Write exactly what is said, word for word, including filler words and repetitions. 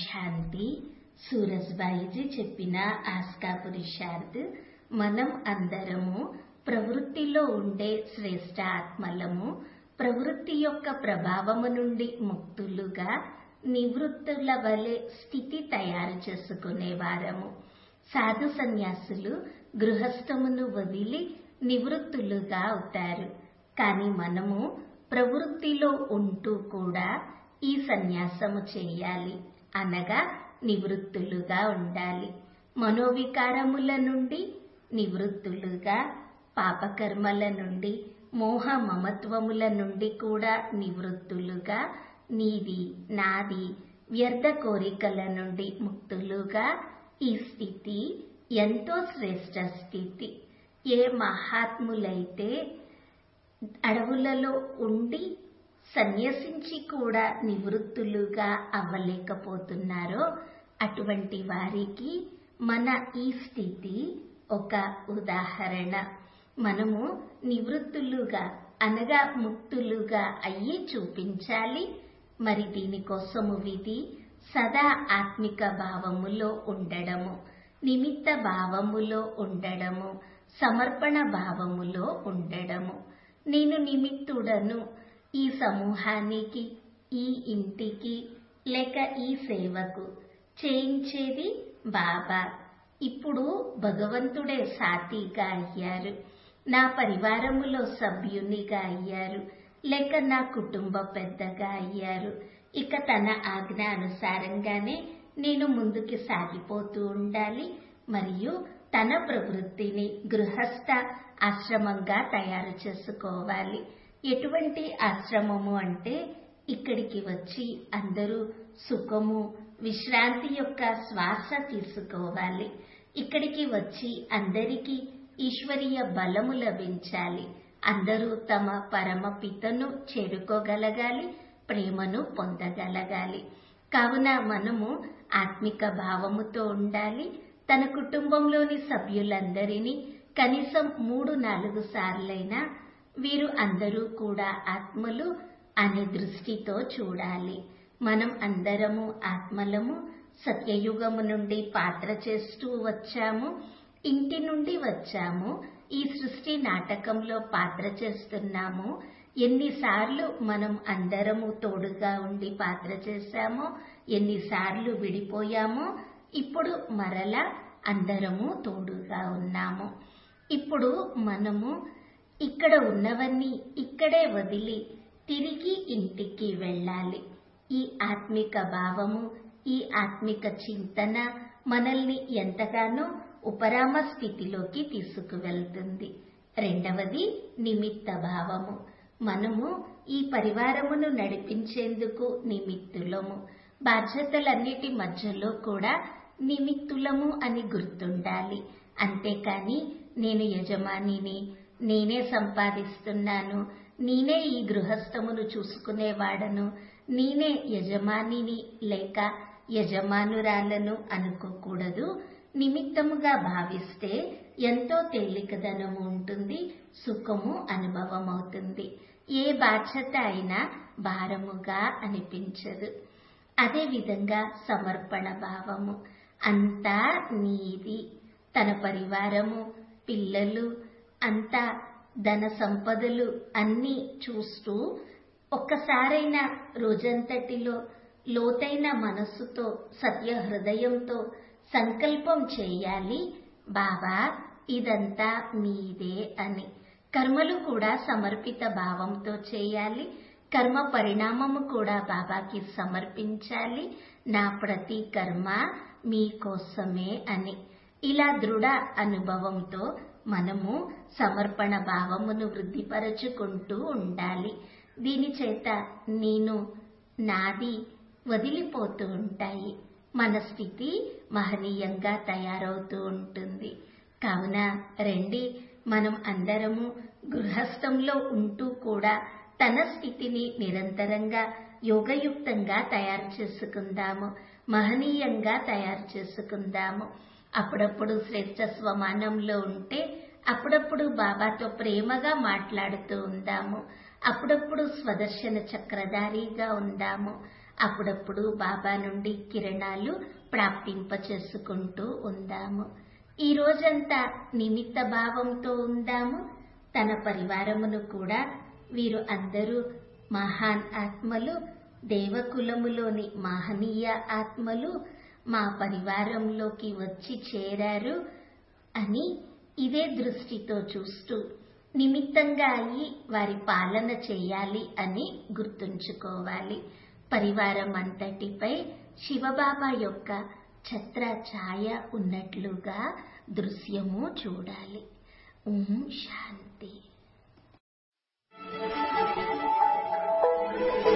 శాంతి. సూరజ్భాయిజీ చెప్పిన ఆస్కా పురుషార్థ్. మనం అందరము ప్రవృత్తిలో ఉండే శ్రేష్ఠ ఆత్మలము. ప్రవృత్తి యొక్క ప్రభావము నుండి ముక్తులుగా నివృత్తుల వలె స్థితి తయారు చేసుకునేవారము. సాధు సన్యాసులు గృహస్థమును వదిలి నివృత్తులుగా అవుతారు. కానీ మనము ప్రవృత్తిలో ఉంటూ కూడా ఈ సన్యాసము చేయాలి, అనగా నివృత్తులుగా ఉండాలి. మనోవికారముల నుండి నివృత్తులుగా, పాపకర్మల నుండి, మోహ మమత్వముల నుండి కూడా నివృత్తులుగా, నీది నాది వ్యర్థ కోరికల నుండి ముక్తులుగా. ఈ స్థితి ఎంతో శ్రేష్ఠ స్థితి. ఏ మహాత్ములైతే అడవులలో ఉండి సన్యసించి కూడా నివృత్తులుగా అవ్వలేకపోతున్నారో అటువంటి వారికి మన ఈ స్థితి ఒక ఉదాహరణ. మనము నివృత్తులుగా అనగా ముక్తులుగా అయ్యి చూపించాలి. మరి దీనికోసము విధి సదా ఆత్మిక భావములో ఉండడము, నిమిత్త భావములో ఉండడము, సమర్పణ భావములో ఉండడము. నేను నిమిత్తుడను, ఈ సమూహానికి, ఈ ఇంటికి లేక ఈ సేవకు చేయించేది బాబా. ఇప్పుడు భగవంతుడే సాతిగా అయ్యారు, నా పరివారములో సభ్యునిగా అయ్యారు, లేక నా కుటుంబ పెద్దగా అయ్యారు. ఇక తన ఆజ్ఞ అనుసారంగానే నేను ముందుకి సాగిపోతూ ఉండాలి. మరియు తన ప్రవృత్తిని గృహస్థ ఆశ్రమంగా తయారు చేసుకోవాలి. ఎటువంటి ఆశ్రమము అంటే ఇక్కడికి వచ్చి అందరూ సుఖము, విశ్రాంతి యొక్క శ్వాస తీసుకోవాలి. ఇక్కడికి వచ్చి అందరికీ ఈశ్వరీయ బలము లభించాలి. అందరూ తమ పరమ పితను చేరుకోగలగాలి, ప్రేమను పొందగలగాలి. కావున మనము ఆత్మిక భావముతో ఉండాలి. తన కుటుంబంలోని సభ్యులందరినీ కనీసం మూడు నాలుగు సార్లైనా వీరు అందరూ కూడా ఆత్మలు అనే దృష్టితో చూడాలి. మనం అందరము ఆత్మలము. సత్యయుగము నుండి పాత్ర చేస్తూ వచ్చాము, ఇంటి నుండి వచ్చాము, ఈ సృష్టి నాటకంలో పాత్ర చేస్తున్నాము. ఎన్నిసార్లు మనం అందరము తోడుగా ఉండి పాత్ర చేశామో, ఎన్నిసార్లు విడిపోయామో, ఇప్పుడు మరలా అందరము తోడుగా ఉన్నాము. ఇప్పుడు మనము ఇక్కడ ఉన్నవన్నీ ఇక్కడే వదిలి తిరిగి ఇంటికి వెళ్ళాలి. ఈ ఆత్మిక భావము, ఈ ఆత్మిక చింతన మనల్ని ఎంతగానో ఉపరామ స్థితిలోకి తీసుకువెళ్తుంది. రెండవది నిమిత్త భావము. మనము ఈ పరివారమును నడిపించేందుకు నిమిత్తులము. బాధ్యతలన్నిటి మధ్యలో కూడా నిమిత్తులము అని గుర్తుండాలి. అంతేకాని నేను యజమానిని, నేనే సంపాదిస్తున్నాను, నేనే ఈ గృహస్థమును చూసుకునేవాడను, నేనే యజమానిని లేక యజమానురాలను అనుకోకూడదు. నిమిత్తముగా భావిస్తే ఎంతో తేలికదనము ఉంటుంది, సుఖము అనుభవం అవుతుంది. ఏ బాధ్యత అయినా భారముగా అనిపించదు. అదేవిధంగా సమర్పణ భావము. అంతా నీది. తన పరివారము, పిల్లలు, అంతా ధన సంపదలు అన్నీ చూస్తూ ఒక్కసారైనా రోజంతటిలో లోతైన మనస్సుతో, సత్య హృదయంతో సంకల్పం చేయాలి, బాబా ఇదంతా మీదే అని. కర్మలు కూడా సమర్పిత భావంతో చేయాలి. కర్మ పరిణామము కూడా బాబాకి సమర్పించాలి. నా ప్రతి కర్మ మీకోసమే అని. ఇలా దృఢ అనుభవంతో మనము సమర్పణ భావమును వృద్ధిపరచుకుంటూ ఉండాలి. దీని చేత నేను, నాది వదిలిపోతూ ఉంటాయి. మన స్థితి మహనీయంగా తయారవుతూ ఉంటుంది. కావున రండి, మనం అందరము గృహస్థంలో ఉంటూ కూడా తన స్థితిని నిరంతరంగా యోగయుక్తంగా తయారు చేసుకుందాము, మహనీయంగా తయారు చేసుకుందాము. అప్పుడప్పుడు శ్రేష్ఠ స్వమానంలో ఉంటే అప్పుడప్పుడు బాబాతో ప్రేమగా మాట్లాడుతూ ఉందాము. అప్పుడప్పుడు స్వదర్శన చక్రధారిగా ఉందాము. అప్పుడప్పుడు బాబా నుండి కిరణాలు ప్రాప్తింప చేసుకుంటూ ఉందాము. ఈ రోజంతా నిమిత్త భావంతో ఉందాము. తన పరివారమును కూడా వీరు అందరూ మహాన్ ఆత్మలు, దేవకులములోని మహనీయ ఆత్మలు మా పరివారంలోకి వచ్చి చేరారు అని ఇదే దృష్టితో చూస్తూ నిమిత్తంగా అయి వారి పాలన చేయాలి అని గుర్తుంచుకోవాలి. పరివారం అంతటిపై శివబాబా యొక్క ఛత్ర ఛాయ ఉన్నట్లుగా దృశ్యము చూడాలి. ఓం శాంతి.